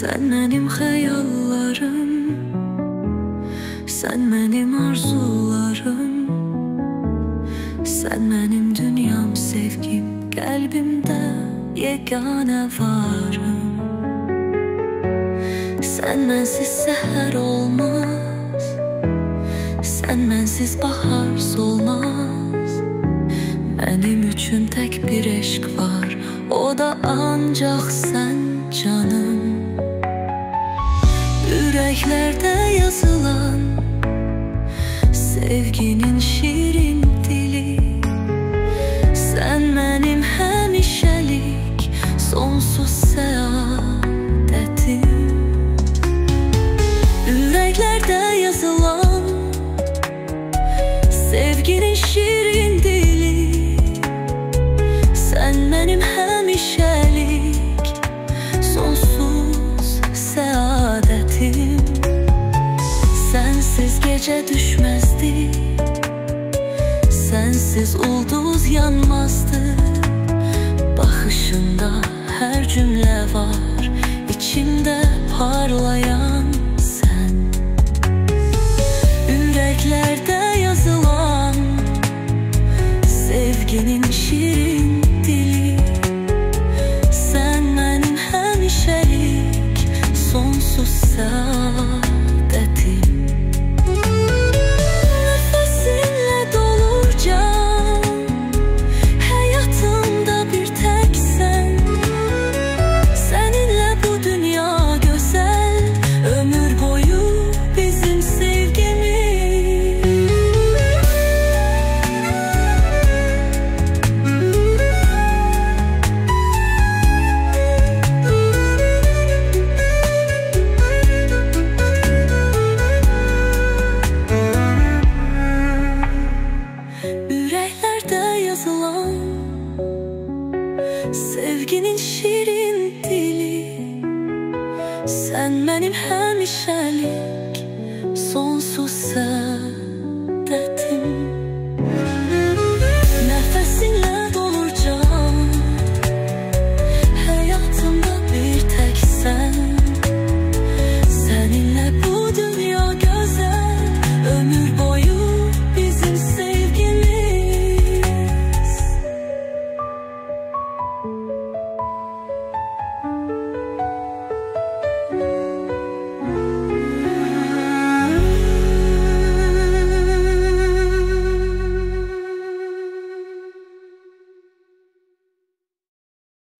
Sen benim hayallarım, sen benim arzularım, sen benim dünyam, sevgim, kalbimde yegane varım. Sen bensiz seher olmaz, sen bensiz bahar solmaz. Benim üçün tek bir eşk var, o da ancak sen canım. Yüreklerde yazılan sevginin şirin dili, sen benim hemişelik sonsuz saadetim. Yüreklerde yazılan sevginin şirin dili, sen benim hemişelik sonsuz saadetim. Sensiz gece düşmezdi, sensiz ulduz yanmazdı. Bakışında her cümle var, içimde parlayan sen. Yürekler